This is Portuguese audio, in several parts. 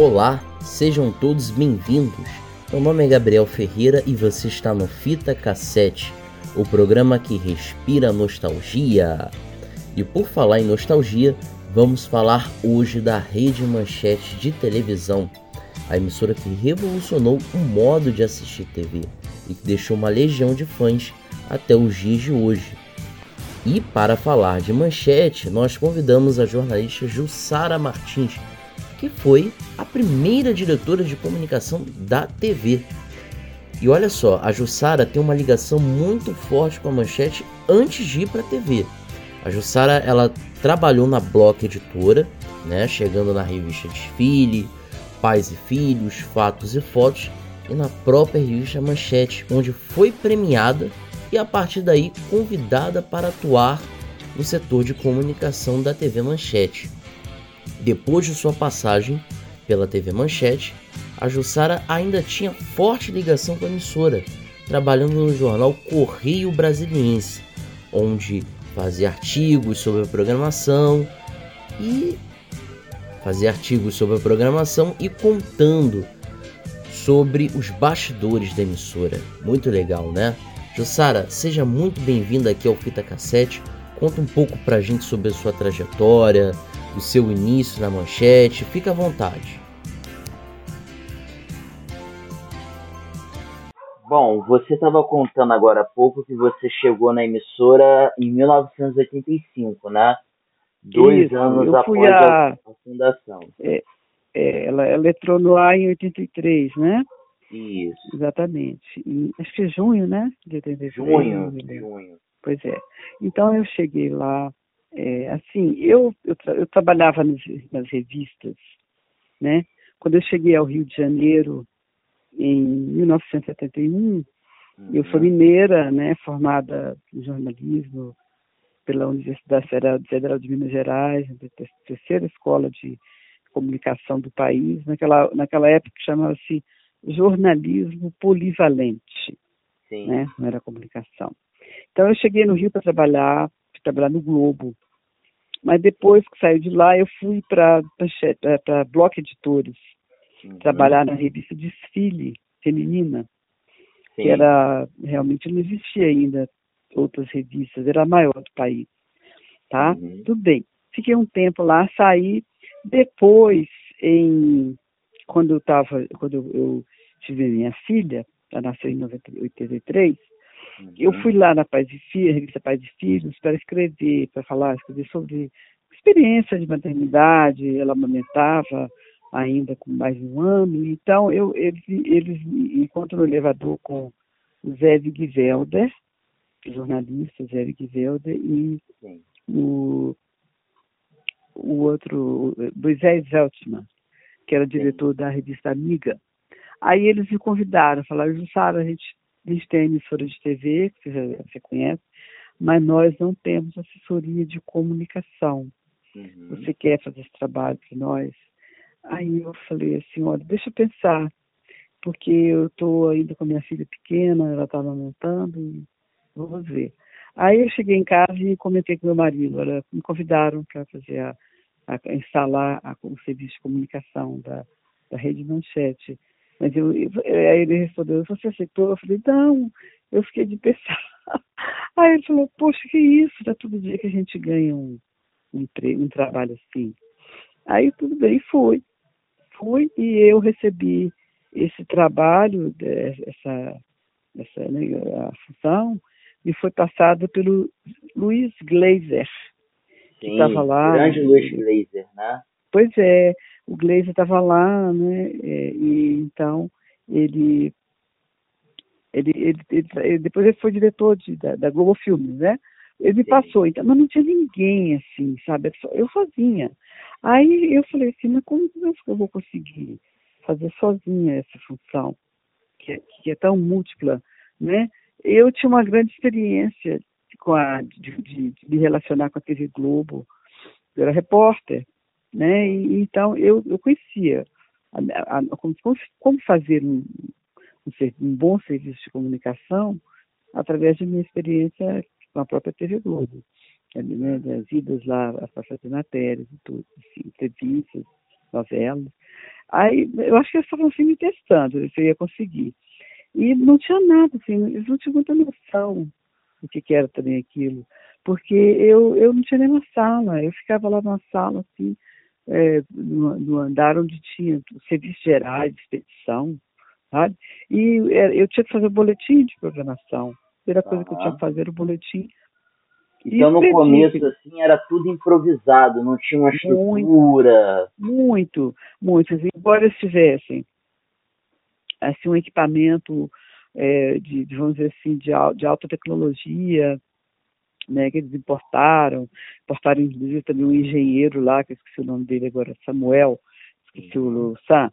Olá, sejam todos bem-vindos. Meu nome é Gabriel Ferreira e você está no Fita Cassete, o programa que respira nostalgia. E por falar em nostalgia, vamos falar hoje da Rede Manchete de televisão, a emissora que revolucionou o modo de assistir TV e que deixou uma legião de fãs até os dias de hoje. E para falar de Manchete, nós convidamos a jornalista Jussara Martins, que foi a primeira diretora de comunicação da TV. E olha só, a Jussara tem uma ligação muito forte com a Manchete antes de ir para a TV. A Jussara, ela trabalhou na Block Editora, né, chegando na revista Desfile, Pais e Filhos, Fatos e Fotos, e na própria revista Manchete, onde foi premiada e a partir daí convidada para atuar no setor de comunicação da TV Manchete. Depois de sua passagem pela TV Manchete, a Jussara ainda tinha forte ligação com a emissora, trabalhando no jornal Correio Brasiliense, onde fazia artigos sobre a programação e contando sobre os bastidores da emissora. Muito legal, né? Jussara, seja muito bem-vinda aqui ao Fita Cassete. Conta um pouco pra gente sobre a sua trajetória, o seu início na Manchete. Fica à vontade. Bom, você estava contando agora há pouco que você chegou na emissora em 1985, né? Dois anos após a fundação. Ela entrou no ar em 83, né? Isso. Exatamente. Acho que é junho, né? De 83. Junho. Pois é. Então eu cheguei lá, eu trabalhava nas revistas, né? Quando eu cheguei ao Rio de Janeiro em 1971, eu sou mineira, né? Formada em jornalismo pela Universidade Federal de Minas Gerais, a terceira escola de comunicação do país. Naquela época chamava-se jornalismo polivalente, né? Não era comunicação. Então eu cheguei no Rio para trabalhar no Globo, mas depois que saí de lá eu fui para Block Editores, trabalhar na revista Desfile feminina, que era realmente não existia ainda outras revistas, era a maior do país, tá? Tudo bem. Fiquei um tempo lá, saí. Depois, quando eu tive minha filha, ela nasceu em 83, eu fui lá na revista Pais e Filhos, para escrever sobre experiência de maternidade. Ela amamentava ainda com mais de um ano. Então, eles me encontram no elevador com o Zé Wigvelder, jornalista Zé Wigvelder, e o outro, Moisés Zeltman, que era diretor da revista Amiga. Aí eles me convidaram, falaram: Jussara, a gente tem a emissora de TV, que você conhece, mas nós não temos assessoria de comunicação. Você quer fazer esse trabalho para nós? Aí eu falei assim: olha, deixa eu pensar, porque eu estou ainda com a minha filha pequena, ela está amamentando, e vamos ver. Aí eu cheguei em casa e comentei com meu marido: olha, me convidaram para fazer instalar o serviço de comunicação da Rede Manchete. Mas aí ele respondeu: você aceitou? Eu falei: não, eu fiquei de pensar. Aí ele falou: poxa, que isso? Não é todo dia que a gente ganha um trabalho assim. Aí tudo bem, fui e eu recebi esse trabalho, a função, me foi passada pelo Luiz Gleiser, que estava lá. Grande Luiz Gleiser, né? Pois é, o Gleiser estava lá, né? E então ele depois ele foi diretor da Globo Filmes, né? Ele me passou, então, mas não tinha ninguém assim, sabe? Eu sozinha. Aí eu falei assim: mas como eu vou conseguir fazer sozinha essa função, que é tão múltipla, né? Eu tinha uma grande experiência de me relacionar com a TV Globo. Eu era repórter, né? E então eu conhecia como fazer um bom serviço de comunicação através de minha experiência com a própria TV Globo, né? Das idas lá para fazer matérias e tudo, assim, entrevistas, novelas. Aí, eu acho que eles estavam assim me testando, se eu ia conseguir. E não tinha nada, assim, eles não tinham muita noção do que era também aquilo. Porque eu não tinha nenhuma sala, eu ficava lá numa sala, assim, no andar onde tinha serviços gerais, de expedição, sabe? E eu tinha que fazer o boletim de programação. A primeira coisa que eu tinha que fazer era o boletim. Então, no começo, assim, era tudo improvisado, não tinha uma estrutura. Muito. Assim, embora eles tivessem assim, um equipamento vamos dizer assim, de alta tecnologia, né, que eles importaram inclusive também um engenheiro lá, que eu esqueci o nome dele agora, Samuel, esqueci o Sam,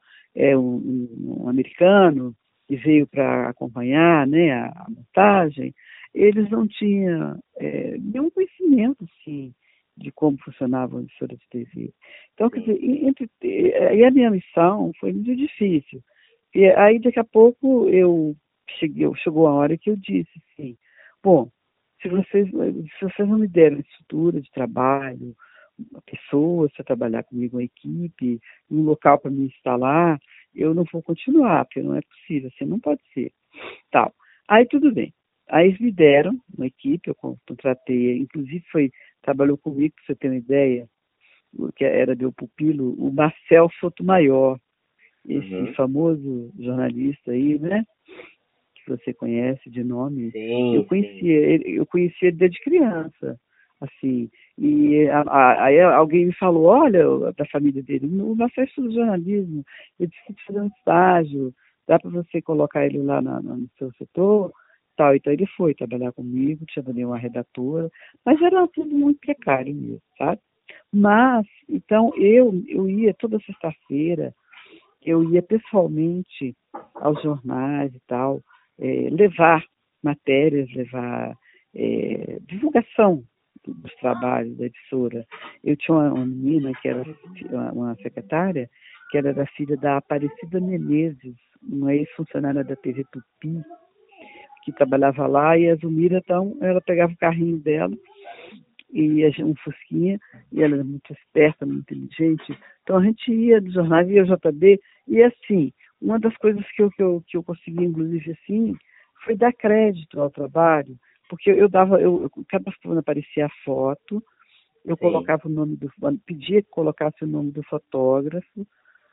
um americano, que veio para acompanhar, né, a montagem. Eles não tinham nenhum conhecimento, assim, de como funcionava a emissora de TV. Então, quer dizer, e a minha missão foi muito difícil. E aí, daqui a pouco, chegou a hora que eu disse assim, bom, se vocês não me deram estrutura de trabalho, pessoas para trabalhar comigo, uma equipe, um local para me instalar, eu não vou continuar, porque não é possível, assim, não pode ser. Tal. Aí tudo bem. Aí eles me deram uma equipe, eu contratei, inclusive trabalhou comigo, para você ter uma ideia, que era meu pupilo, o Marcel Sotomayor, esse famoso jornalista aí, né? Que você conhece de nome. Sim, eu conhecia ele desde criança, assim. E aí alguém me falou, olha, da família dele, o Marcel estuda jornalismo, ele precisa fazer um estágio, dá para você colocar ele lá no seu setor? Tal. Então ele foi trabalhar comigo, tinha também uma redatora, mas era tudo muito precário mesmo, sabe? Mas, então, eu ia toda sexta-feira, eu ia pessoalmente aos jornais e tal, levar matérias, levar divulgação dos trabalhos da emissora. Eu tinha uma menina que era uma secretária, que era da filha da Aparecida Menezes, uma ex-funcionária da TV Tupi, que trabalhava lá, e a Zulmira, então, ela pegava o carrinho dela, e um fusquinha, e ela era muito esperta, muito inteligente. Então a gente ia dos jornais, ia ao JB, e assim, uma das coisas que eu consegui, inclusive, assim, foi dar crédito ao trabalho, porque cada semana aparecia a foto, eu colocava o nome pedia que colocasse o nome do fotógrafo,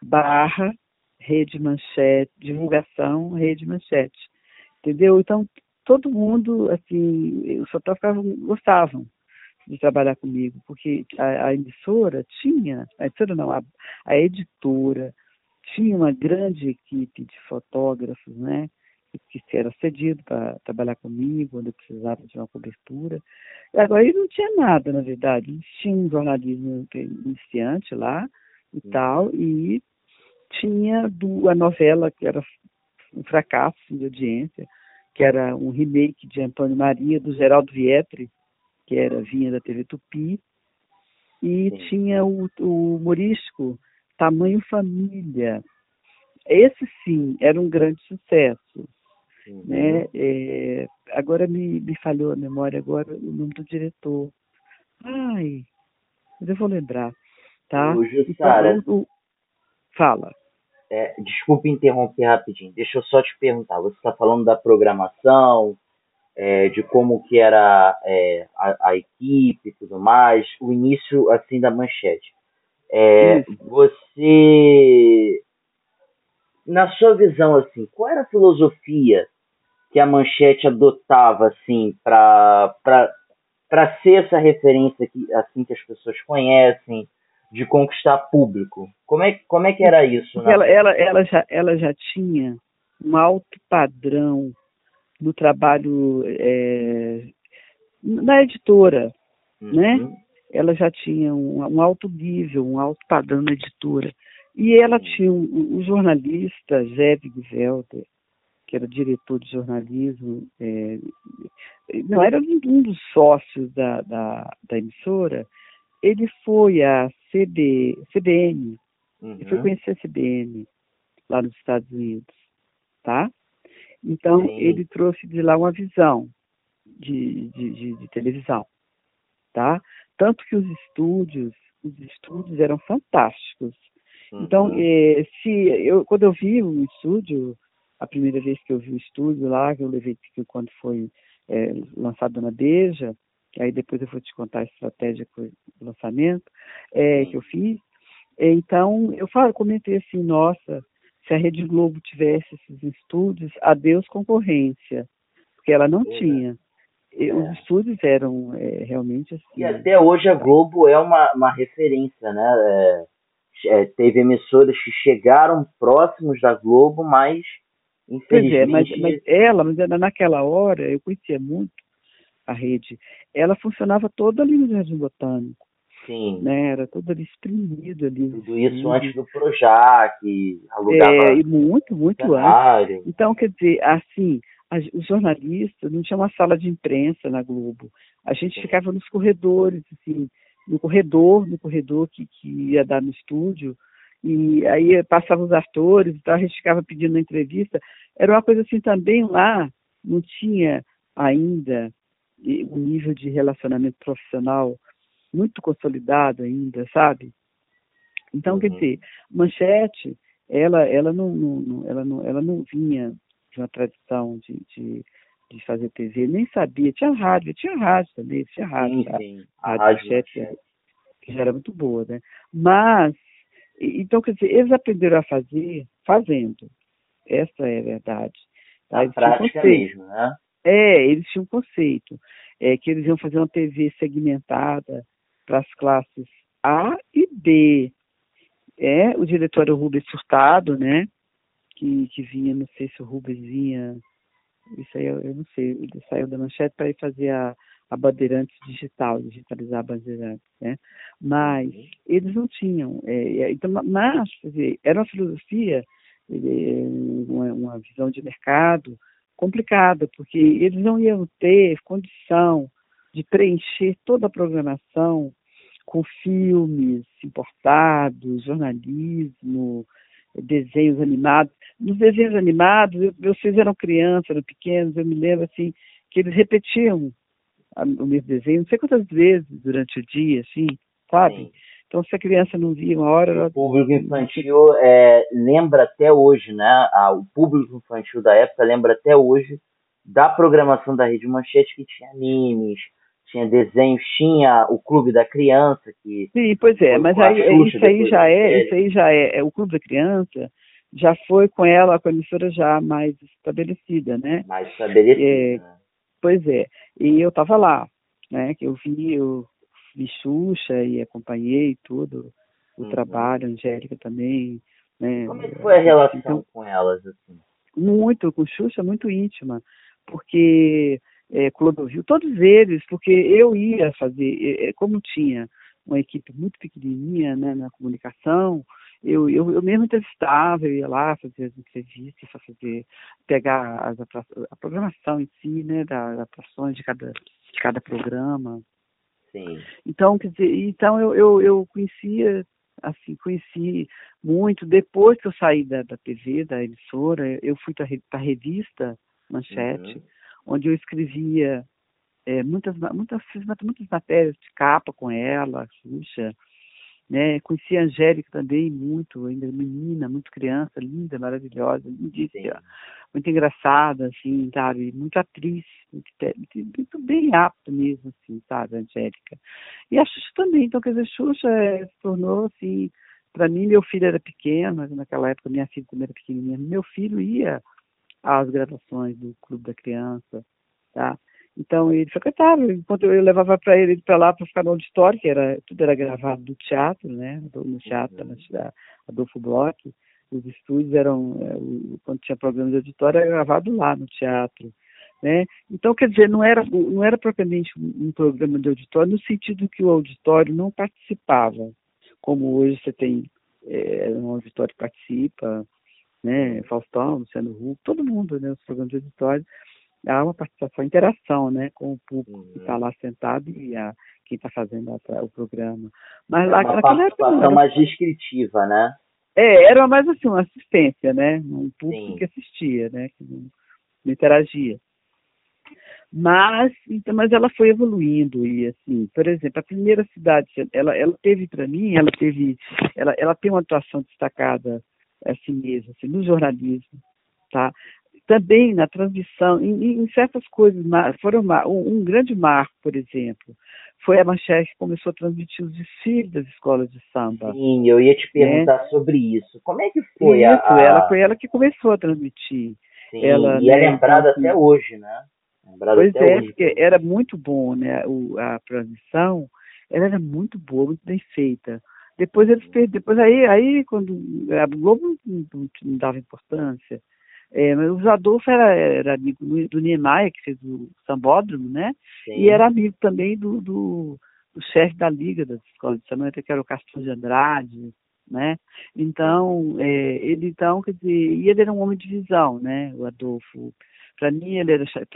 Rede Manchete, divulgação, Rede Manchete, entendeu? Então, todo mundo, assim, os fotógrafos gostavam de trabalhar comigo, porque a emissora tinha, a editora tinha uma grande equipe de fotógrafos, né, que era cedido para trabalhar comigo, quando eu precisava de uma cobertura. Agora, ele não tinha nada, na verdade, eles tinham um jornalismo iniciante lá e tal, e tinha a novela, que era um fracasso de audiência, que era um remake de Antônio Maria, do Geraldo Vietri, que vinha da TV Tupi, e tinha o humorístico Tamanho Família. Esse, sim, era um grande sucesso. Né? Agora me falhou a memória agora o nome do diretor. Ai, mas eu vou lembrar. Tá? Jussara, então, fala. Desculpe interromper rapidinho. Deixa eu só te perguntar. Você está falando da programação, de como que era a equipe e tudo mais, o início assim da Manchete. Você, na sua visão, assim, qual era a filosofia que a Manchete adotava assim para ser essa referência que, assim, que as pessoas conhecem, de conquistar público? Como é que era isso? Ela já tinha um alto padrão no trabalho na editora, né? Ela já tinha um alto nível, um alto padrão na editora. E ela tinha um jornalista, Zé Wigvelder, que era diretor de jornalismo, não era um dos sócios da emissora. Ele foi à CBN, ele foi conhecer a CBN lá nos Estados Unidos, tá? Então, ele trouxe de lá uma visão de televisão, tá? Tanto que os estúdios eram fantásticos. Então, quando eu vi o estúdio, a primeira vez que eu vi o estúdio lá, que eu levei quando foi lançado na Beija, aí depois eu vou te contar a estratégia do lançamento que eu fiz. Então, comentei assim, nossa, se a Rede Globo tivesse esses estúdios, adeus concorrência, porque ela não tinha. Os estúdios eram realmente assim. E até hoje a Globo é uma referência, né? Teve emissoras que chegaram próximos da Globo, mas infelizmente... Mas naquela hora, eu conhecia muito a rede, ela funcionava toda ali no Jardim Botânico. Sim. Né? Era toda ali espremida ali. Tudo isso antes do Projac, alugava... E muito antes. Então, quer dizer, assim, os jornalistas não tinha uma sala de imprensa na Globo. A gente ficava nos corredores, assim, no corredor que ia dar no estúdio, e aí passavam os atores, então a gente ficava pedindo a entrevista. Era uma coisa assim também lá, não tinha ainda um nível de relacionamento profissional muito consolidado ainda, sabe? Então, quer dizer, Manchete, ela não vinha de uma tradição de fazer TV, nem sabia. Tinha rádio também, tinha rádio. Sim. A rádio Manchete, que já era muito boa, né? Mas, então, quer dizer, eles aprenderam a fazer fazendo. Essa é a verdade. Tá? Na prática mesmo, né? Eles tinham um conceito, que eles iam fazer uma TV segmentada para as classes A e B. O diretor era o Rubens Furtado, né? Que vinha, não sei se o Rubens vinha, isso aí eu não sei, ele saiu da Manchete para ir fazer a Bandeirantes digitalizar a Bandeirantes, né? Mas eles não tinham, então, mas, quer dizer, era uma filosofia, uma visão de mercado complicada, porque eles não iam ter condição de preencher toda a programação com filmes importados, jornalismo, desenhos animados. Nos desenhos animados, vocês eram crianças, eram pequenos, eu me lembro assim, que eles repetiam o mesmo desenho, não sei quantas vezes durante o dia, assim, sabe? Sim. Então, se a criança não via uma hora... O público infantil lembra até hoje, né? O público infantil da época lembra até hoje da programação da Rede Manchete, que tinha animes, tinha desenhos, tinha o Clube da Criança, que... Sim, pois é, mas isso aí já é o Clube da Criança já foi com a emissora já mais estabelecida, né? Mais estabelecida, né? Pois é, e eu estava lá, né? Que eu vi Xuxa e acompanhei tudo, o trabalho, a Angélica também, né? Como é que foi a relação com elas, assim? Com Xuxa, muito íntima, porque Clodovil, todos eles, porque eu ia fazer, como tinha uma equipe muito pequenininha, né, na comunicação, eu mesmo entrevistava, eu ia lá fazer as entrevistas, pegar a programação em si, né, das atrações de cada programa. Sim. Então, quer dizer, eu conheci muito. Depois que eu saí da TV, da emissora, eu fui para a revista Manchete, onde eu escrevia muitas matérias de capa com ela, Xuxa, né? Conheci a Angélica também muito, ainda menina, muito criança, linda, maravilhosa, lindíssima, muito engraçada, assim, sabe? Muito atriz, muito bem apta mesmo, assim, sabe, a Angélica. E a Xuxa também, então, quer dizer, Xuxa se tornou, assim, para mim, meu filho era pequeno, naquela época minha filha também era pequenininha, meu filho ia às gravações do Clube da Criança, tá? Então, ele frequentava, enquanto eu levava para ele para lá para ficar no auditório, que tudo era gravado do teatro, né? No teatro da Adolfo Bloch. Os estúdios eram, quando tinha programa de auditório, era gravado lá no teatro, né? Então, quer dizer, não era propriamente um programa de auditório, no sentido que o auditório não participava, como hoje você tem um auditório que participa, né? Faustão, Luciano Huck, todo mundo, né? Os programas de auditório. Há uma participação, interação, né, com o público que está lá sentado e quem está fazendo o programa. Mas lá, uma participação mais descritiva, né? Era mais assim, uma assistência, né? Um público que assistia, né? Que não interagia. Mas ela foi evoluindo e assim, por exemplo, a primeira cidade, ela teve para mim, ela tem uma atuação destacada assim mesmo, assim, no jornalismo, tá? Também na transmissão, em certas coisas, foram um grande marco, por exemplo, foi a Manchete que começou a transmitir os desfiles das escolas de samba. Sim, eu ia te perguntar sobre isso. Como é que foi foi ela que começou a transmitir. Sim, e é lembrada até hoje, né? Pois é, porque era muito bom, né? A transmissão, ela era muito boa, muito bem feita. Depois aí quando a Globo não dava importância, mas o Adolfo era amigo do Niemeyer, que fez o Sambódromo, né? Sim. E era amigo também do chefe da Liga das Escolas de Samba, que era o Castro de Andrade, né? Então, ele era um homem de visão, né? O Adolfo. Para mim ele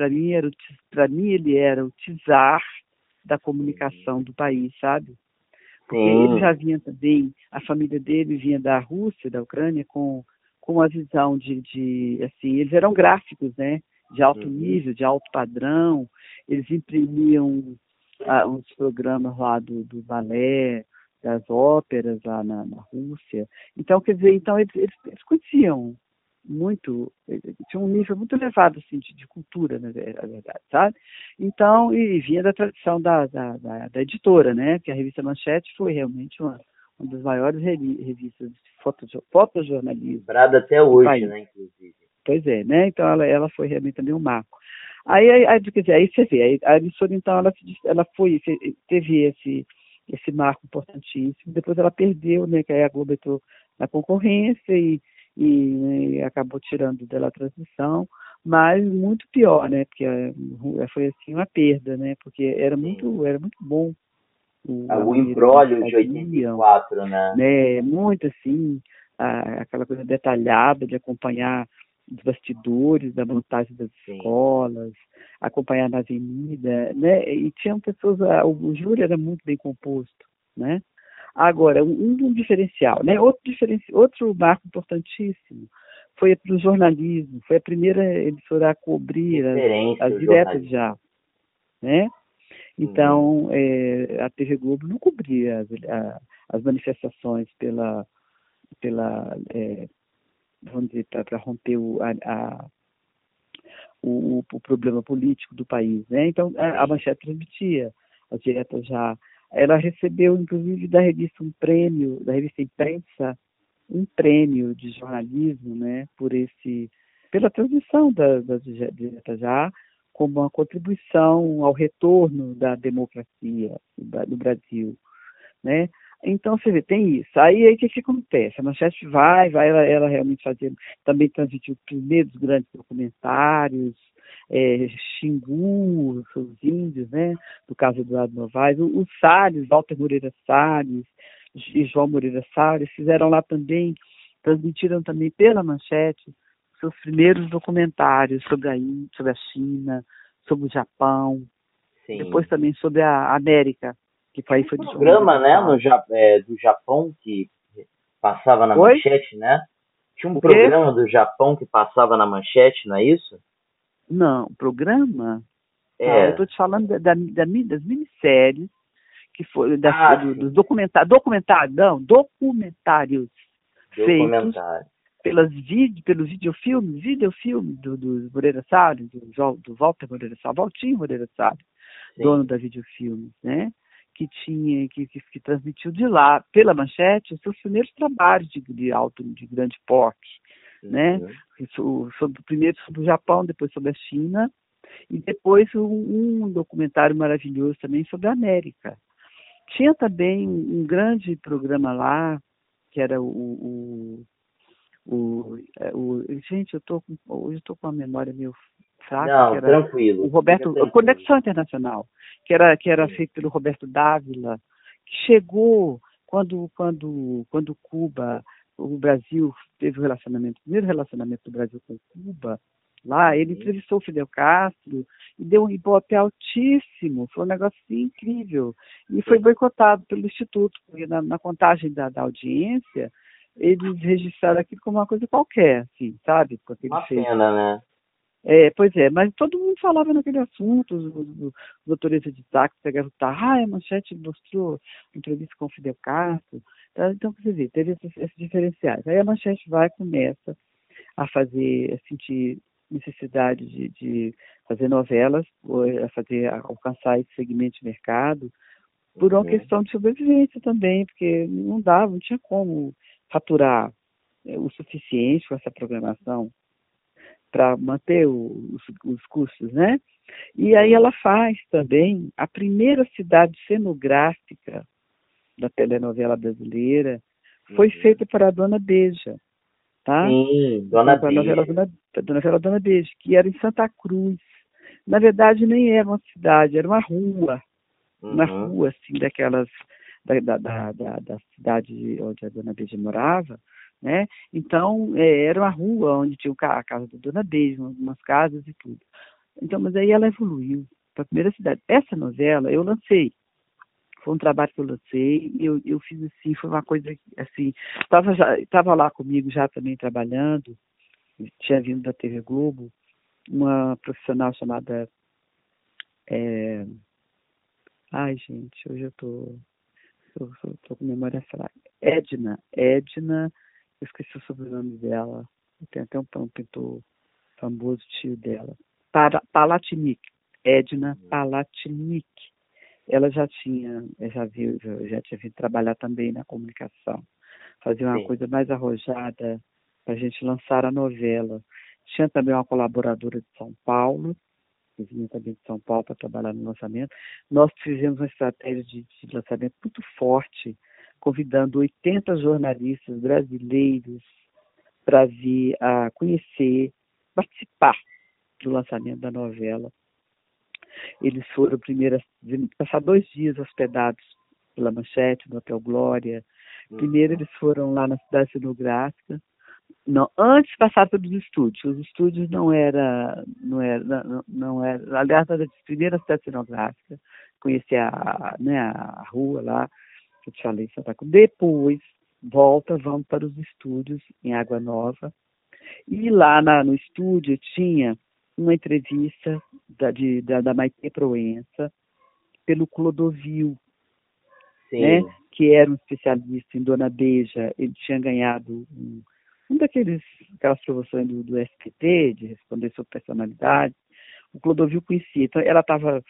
era o czar da comunicação do país, sabe? Porque ele já vinha também, a família dele vinha da Rússia, da Ucrânia, com a visão de assim, eles eram gráficos, né? De alto nível, de alto padrão, eles imprimiam uns programas lá do balé, das óperas lá na Rússia. Então, quer dizer, eles conheciam muito, tinha um nível muito elevado assim, de cultura, na verdade, sabe? Então, e vinha da tradição da editora, né? Que a revista Manchete foi realmente uma das maiores revistas de fotojornalismo. Lembrada até hoje, né, inclusive. Pois é, né? Então ela foi realmente também um marco. Aí quer dizer, aí você vê, a emissora então ela teve esse marco importantíssimo, depois ela perdeu, né? Que aí a Globo entrou na concorrência e acabou tirando dela a transmissão, mas muito pior, né? Porque foi assim uma perda, né? Porque era muito bom. O imbróglio de 84, né? Muito assim, aquela coisa detalhada de acompanhar os bastidores da montagem das escolas, acompanhar na avenida, né? E tinham pessoas, o júri era muito bem composto, né? Agora, um diferencial, né? Outro marco importantíssimo foi para o jornalismo, foi a primeira emissora a cobrir as diretas já, né? Então, a TV Globo não cobria as manifestações vamos dizer, para romper o problema político do país, né? Então, a Manchete transmitia as diretas já. Ela recebeu, inclusive, da revista da revista Imprensa, um prêmio de jornalismo, né? Pela transmissão das diretas já, como uma contribuição ao retorno da democracia do Brasil, né? Então, você vê, tem isso. Aí o que acontece? A Manchete ela realmente também transmitiu os primeiros grandes documentários, Xingu, os índios, né? Do caso do Eduardo Novaes, o Salles, Walter Moreira Salles e João Moreira Salles fizeram lá também, transmitiram também pela Manchete seus primeiros documentários sobre a China, sobre o Japão, depois também sobre a América, que foi um programa, né, do Japão que passava na Manchete, né? Tinha um programa do Japão que passava na Manchete, não é isso? Não, programa? Eu estou te falando das minisséries, que foi dos documentários feitos pelos videofilmes do Moreira Salles, do Walter Moreira Salles, Valtinho Moreira Salles, dono da videofilmes, né? Que transmitiu de lá, pela Manchete, os seus primeiros trabalhos de grande porte, né? Primeiro sobre o Japão, depois sobre a China, e depois um documentário maravilhoso também sobre a América. Tinha também um grande programa lá, que era gente, hoje eu estou com a memória meio fraca. Não, que era tranquilo. O Conexão Internacional, que era feito pelo Roberto Dávila, que chegou quando Cuba, o Brasil teve o primeiro relacionamento do Brasil com Cuba. Lá, ele entrevistou o Fidel Castro e deu um ibope altíssimo. Foi um negócio assim, incrível. E foi boicotado pelo Instituto, porque na contagem da audiência, eles registraram aquilo como uma coisa qualquer, assim, sabe? Uma pena, né? Pois é, mas todo mundo falava naquele assunto, os motoristas de táxi pegavam o carro, a Manchete mostrou entrevista com o Fidel Castro, tá? Então, você vê, teve esses diferenciais. Aí a Manchete começa a sentir necessidade de fazer novelas, a alcançar esse segmento de mercado, por uma questão de sobrevivência também, porque não tinha como faturar o suficiente com essa programação para manter os custos, né? E aí ela faz também a primeira cidade cenográfica da telenovela brasileira, foi feita para a Dona Beija, tá? Sim, Dona Então, Beija. a novela Dona Beija, que era em Santa Cruz. Na verdade, nem era uma cidade, era uma rua, assim, daquelas, da cidade onde a Dona Beija morava, né? Então, era uma rua onde tinha a casa da Dona Beija, umas casas e tudo. Então, mas aí ela evoluiu para a primeira cidade. Essa novela eu lancei. Foi um trabalho que eu lancei, eu fiz assim, foi uma coisa assim, estava lá comigo já também trabalhando, tinha vindo da TV Globo, uma profissional chamada, ai gente, hoje eu tô com memória fraca, Edna, eu esqueci o sobrenome dela, tem até um pintor famoso, tio dela, Palatinic, Edna Palatinic. Ela já tinha vindo trabalhar também na comunicação, fazer uma coisa mais arrojada para a gente lançar a novela. Tinha também uma colaboradora de São Paulo, que vinha também de São Paulo para trabalhar no lançamento. Nós fizemos uma estratégia de lançamento muito forte, convidando 80 jornalistas brasileiros para vir a conhecer, participar do lançamento da novela. Eles foram passar 2 dias hospedados pela Manchete, no Hotel Glória. Primeiro eles foram lá na cidade cenográfica. Não, antes passaram pelos estúdios. Os estúdios não era, aliás, era primeiro a cidade cenográfica, conhecer a rua lá, que eu te falei, Santa Cruz. Depois, vamos para os estúdios em Água Nova. E lá no estúdio tinha uma entrevista da Maitê Proença pelo Clodovil, né, que era um especialista em Dona Beija. Ele tinha ganhado aquelas promoções do SPT, de responder sobre personalidade. O Clodovil conhecia. Então, ela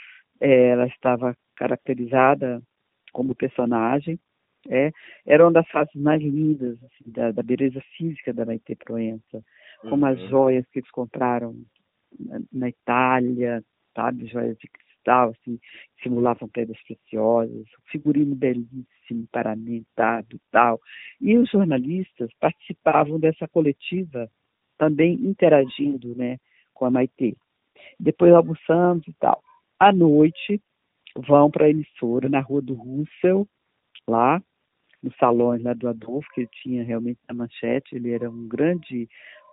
estava caracterizada como personagem. Era uma das faces mais lindas assim, da beleza física da Maitê Proença, como as joias que eles compraram na Itália, sabe, joias de cristal, assim, simulavam pedras preciosas, figurino belíssimo, paramentado e tal. E os jornalistas participavam dessa coletiva, também interagindo, né, com a Maitê. Depois almoçamos e tal. À noite, vão para a emissora, na Rua do Russell, lá, nos salões lá do Adolfo, que ele tinha realmente na Manchete. Ele era um grande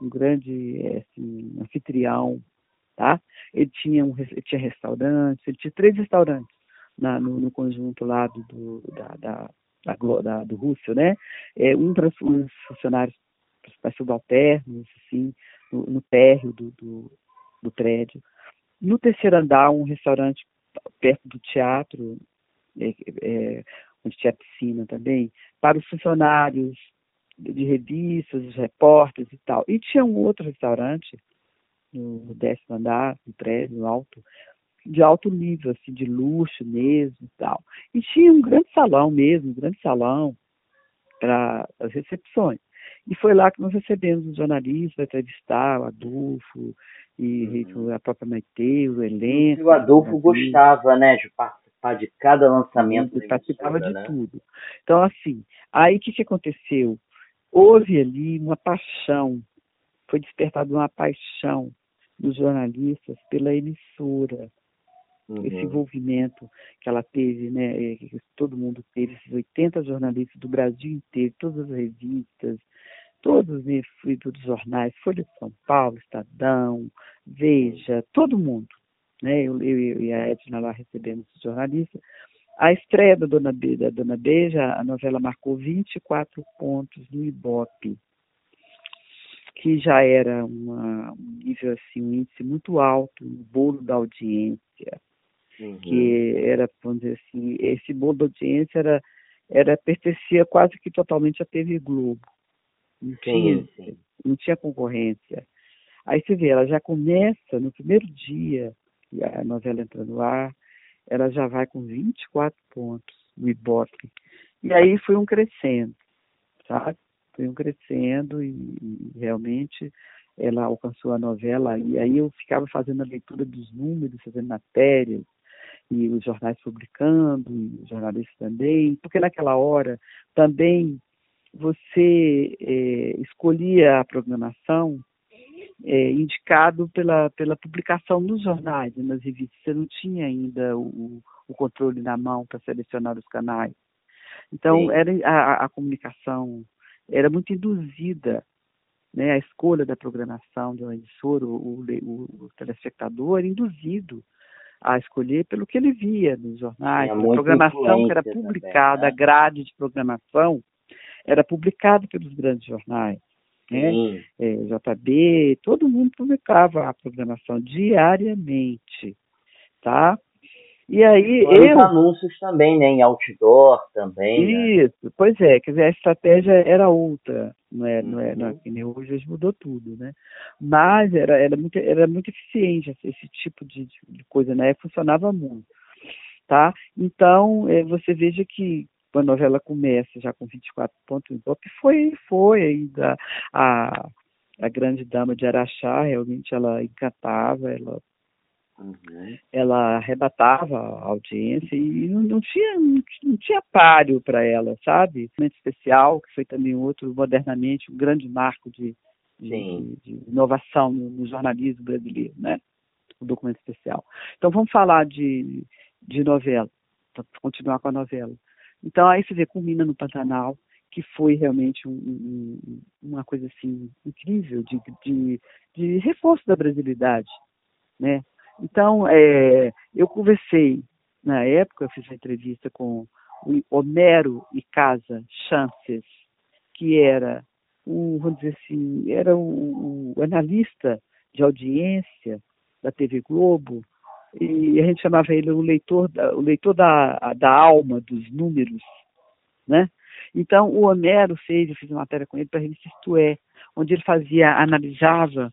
assim, anfitrião, tá? Ele tinha restaurantes, ele tinha 3 restaurantes no conjunto lá do Russell, né? Um para os funcionários, para subalternos, assim, no térreo do prédio. No terceiro andar, um restaurante perto do teatro, onde tinha piscina também, para os funcionários de revistas, os repórteres e tal. E tinha um outro restaurante no 10º andar, no prédio, no alto, de alto nível, assim, de luxo mesmo e tal. E tinha um grande salão para as recepções. E foi lá que nós recebemos os jornalistas para entrevistar o Adolfo e a própria Maitê, o elenco. E o Adolfo gostava, né, de participar de cada lançamento. Ele participava de tudo. Então, assim, aí o que aconteceu? Houve ali uma paixão, foi despertada uma paixão dos jornalistas pela emissora. Esse envolvimento que ela teve, né, que todo mundo teve, esses 80 jornalistas do Brasil inteiro, todas as revistas, todos os jornais, Folha de São Paulo, Estadão, Veja, todo mundo, né? Eu e a Edna lá recebemos os jornalistas. A estreia da Dona Beija, a novela marcou 24 pontos no Ibope, que já era um nível nível, assim, um índice muito alto no bolo da audiência, Uhum. que era, vamos dizer assim, esse bolo da audiência pertencia quase que totalmente à TV Globo. Não tinha, Sim. não tinha concorrência. Aí você vê, ela já começa no primeiro dia que a novela entra no ar, ela já vai com 24 pontos no Ibope. E aí foi um crescendo, sabe? Foi um crescendo e realmente ela alcançou a novela. E aí eu ficava fazendo a leitura dos números, fazendo matérias, e os jornais publicando, e os jornalistas também, porque naquela hora também você escolhia a programação indicado pela publicação nos jornais e nas revistas. Você não tinha ainda o controle na mão para selecionar os canais. Então, a comunicação era muito induzida, né? A escolha da programação de uma emissora, o telespectador era induzido a escolher pelo que ele via nos jornais, a programação que era publicada, também, né? A grade de programação era publicada pelos grandes jornais, né? JB, todo mundo publicava a programação diariamente, tá? E aí os anúncios também, né? Em outdoor também. Isso, né? Pois é, quer dizer, a estratégia era outra, não é que nem hoje mudou tudo, né? Mas era muito eficiente esse tipo de coisa, né? Funcionava muito, tá? Então, você veja que a novela começa já com 24 pontos, foi ainda a grande dama de Araxá, realmente ela encantava, ela arrebatava a audiência e não tinha páreo para ela, sabe? Um momento especial, que foi também outro, modernamente, um grande marco de inovação no jornalismo brasileiro, né? O documento especial. Então, vamos falar de novela, para continuar com a novela. Então, aí você vê, culmina no Pantanal, que foi realmente uma coisa assim incrível de reforço da brasilidade, né? Então, eu conversei, na época, eu fiz uma entrevista com o Homero Icasa Chances, que era vamos dizer assim, era o analista de audiência da TV Globo, e a gente chamava ele o leitor da alma, dos números, né? Então, o Homero eu fiz uma matéria com ele para a revista Isto É, onde ele analisava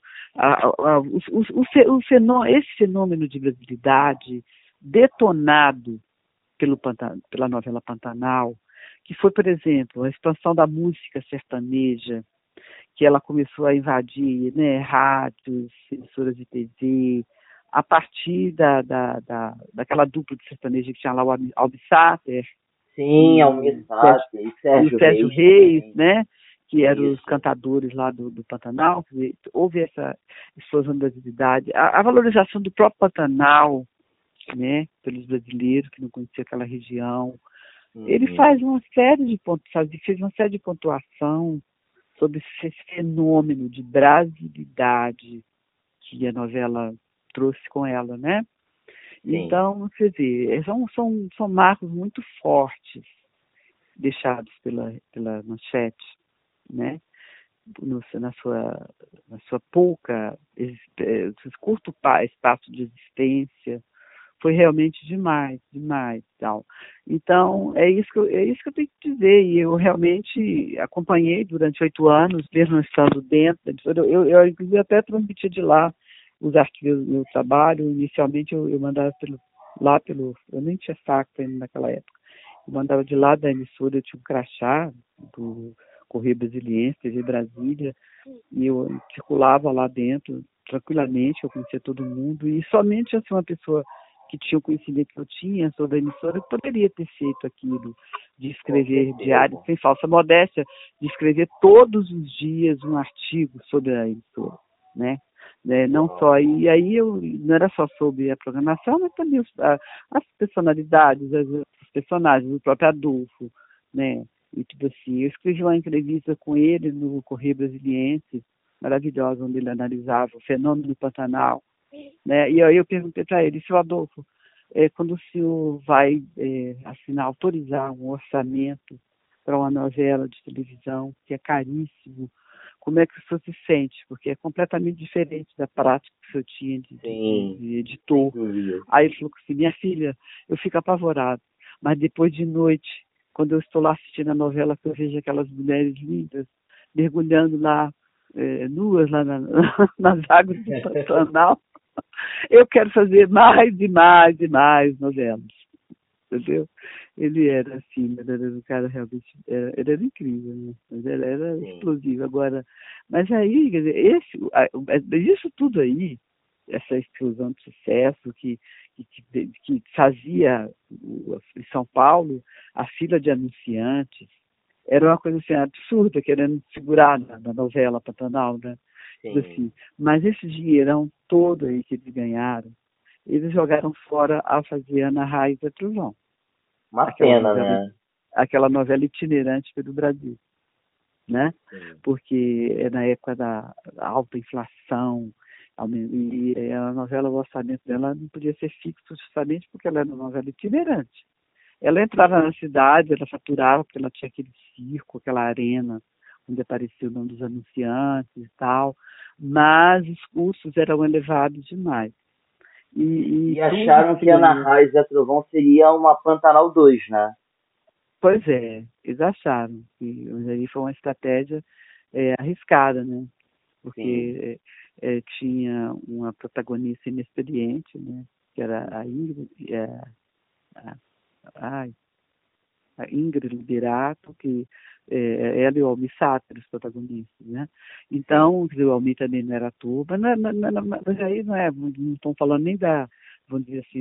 esse fenômeno de brasilidade detonado pela novela Pantanal, que foi, por exemplo, a expansão da música sertaneja, que ela começou a invadir, né, rádios, emissoras de TV, a partir daquela dupla de sertaneja que tinha lá o Almir Sater. Sim, Almir Sater e Sérgio Reis, né? Que eram os cantadores lá do Pantanal. Houve essa explosão da brasilidade, a valorização do próprio Pantanal, né? Pelos brasileiros que não conheciam aquela região. Ele faz uma série de fez uma série de pontuação sobre esse fenômeno de brasilidade que a novela trouxe com ela, né? Sim. Então, você vê, são marcos muito fortes deixados pela Manchete, né? Na sua curto espaço de existência, foi realmente demais, tal. Então, é isso que eu tenho que dizer, e eu realmente acompanhei durante 8 anos, mesmo estando dentro da emissora, eu inclusive até transmitia de lá os arquivos do meu trabalho. Inicialmente eu mandava eu nem tinha saco ainda naquela época, eu mandava de lá da emissora, eu tinha um crachá do Correio Brasiliense, TV Brasília, e eu circulava lá dentro tranquilamente, eu conhecia todo mundo, e somente assim, uma pessoa que tinha o conhecimento que eu tinha sobre a emissora poderia ter feito aquilo, de escrever diário, sem falsa modéstia, de escrever todos os dias um artigo sobre a emissora, né? Não só, e aí eu não era só sobre a programação, mas também as personalidades, os personagens, o próprio Adolfo, né? E tudo assim. Eu escrevi uma entrevista com ele no Correio Brasiliense, maravilhosa, onde ele analisava o fenômeno do Pantanal, né? E aí eu perguntei para ele, seu Adolfo, quando o senhor vai autorizar um orçamento para uma novela de televisão, que é caríssimo, como é que o senhor se sente, porque é completamente diferente da prática que o senhor tinha de editor. Aí ele falou assim, minha filha, eu fico apavorado, mas depois de noite, quando eu estou lá assistindo a novela, que eu vejo aquelas mulheres lindas, mergulhando lá, nuas lá nas águas do Pantanal, eu quero fazer mais e mais e mais novelas. Entendeu? Ele era assim, ele era um cara realmente, ele era incrível, né? Mas ele era explosivo. Agora, mas aí, quer dizer, isso tudo aí, essa explosão de sucesso que fazia em São Paulo a fila de anunciantes, era uma coisa assim absurda, querendo segurar na novela Pantanal, né? Assim, mas esse dinheirão todo aí que eles ganharam, eles jogaram fora a fazer Ana Raiz da Trovão. Uma pena, né? Aquela novela itinerante pelo Brasil, né? Porque é na época da alta inflação, e a novela, o orçamento dela não podia ser fixo justamente porque ela era uma novela itinerante. Ela entrava na cidade, ela faturava, porque ela tinha aquele circo, aquela arena, onde aparecia o nome dos anunciantes e tal, mas os custos eram elevados demais. E acharam que Ana Raiz da Trovão seria uma Pantanal 2, né? Pois é, eles acharam. Mas aí foi uma estratégia arriscada, né? Porque tinha uma protagonista inexperiente, né? Que era a Ingrid, a Ingrid Liberato, que ela e o Almir Sater, os protagonistas, né? Então, o Almir também não era ator, mas aí não estão falando nem vamos dizer assim,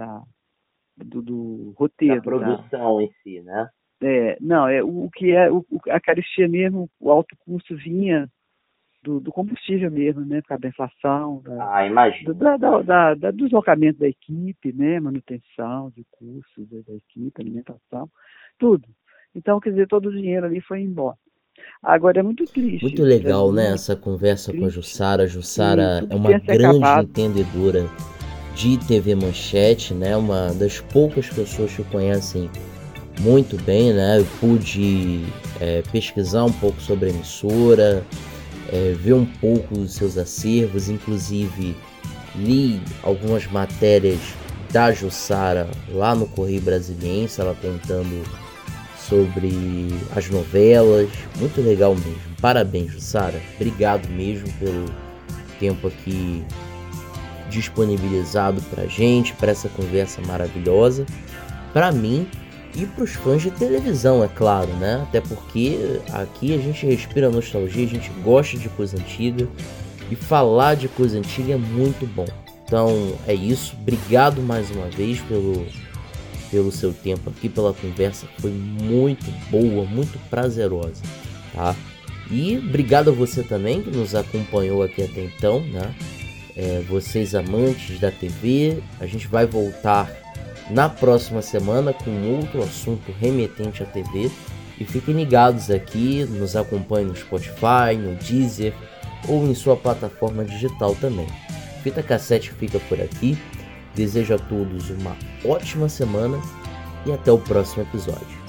do roteiro. Da produção em si, né? Não, a carestia mesmo, o alto custo vinha do combustível mesmo, né? Por causa da inflação, imagino. Do deslocamento da equipe, né? Manutenção de custos da equipe, alimentação, tudo. Então, quer dizer, todo o dinheiro ali foi embora. Agora, é muito triste. Muito legal, né? Essa conversa com a Jussara. A Jussara é uma grande entendedora de TV Manchete, né? Uma das poucas pessoas que conhecem muito bem, né? Eu pude pesquisar um pouco sobre a emissora, ver um pouco dos seus acervos, inclusive li algumas matérias da Jussara lá no Correio Brasiliense, ela contando sobre as novelas, muito legal mesmo. Parabéns, Jussara, obrigado mesmo pelo tempo aqui disponibilizado pra gente, para essa conversa maravilhosa, para mim e pros fãs de televisão, é claro, né? Até porque aqui a gente respira nostalgia, a gente gosta de coisa antiga e falar de coisa antiga é muito bom. Então é isso, obrigado mais uma vez pelo seu tempo aqui, pela conversa, foi muito boa, muito prazerosa, tá? E obrigado a você também que nos acompanhou aqui até então, né? Vocês amantes da TV, a gente vai voltar na próxima semana com outro assunto remetente à TV e fiquem ligados aqui, nos acompanhem no Spotify, no Deezer ou em sua plataforma digital também. Fita Cassete fica por aqui. Desejo a todos uma ótima semana e até o próximo episódio.